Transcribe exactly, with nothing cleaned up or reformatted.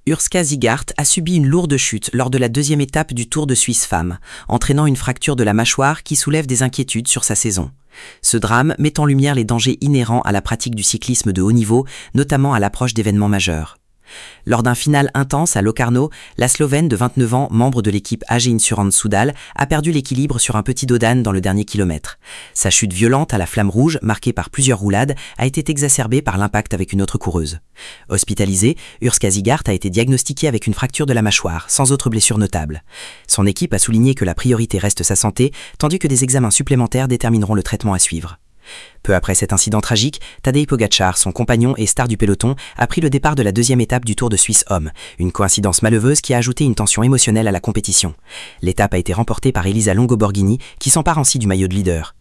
Urska Zigart a subi une lourde chute lors de la deuxième étape du Tour de Suisse Femmes, entraînant une fracture de la mâchoire qui soulève des inquiétudes sur sa saison. Ce drame met en lumière les dangers inhérents à la pratique du cyclisme de haut niveau, notamment à l'approche d'événements majeurs. Lors d'un final intense à Locarno, la Slovène de vingt-neuf ans, membre de l'équipe A G Insurance Soudal, a perdu l'équilibre sur un petit dos d'âne dans le dernier kilomètre. Sa chute violente à la flamme rouge, marquée par plusieurs roulades, a été exacerbée par l'impact avec une autre coureuse. Hospitalisée, Urska Zigart a été diagnostiquée avec une fracture de la mâchoire, sans autre blessure notable. Son équipe a souligné que la priorité reste sa santé, tandis que des examens supplémentaires détermineront le traitement à suivre. Peu après cet incident tragique, Tadej Pogačar, son compagnon et star du peloton, a pris le départ de la deuxième étape du Tour de Suisse Hommes, une coïncidence malheureuse qui a ajouté une tension émotionnelle à la compétition. L'étape a été remportée par Elisa Longo Borghini, qui s'empare ainsi du maillot de leader.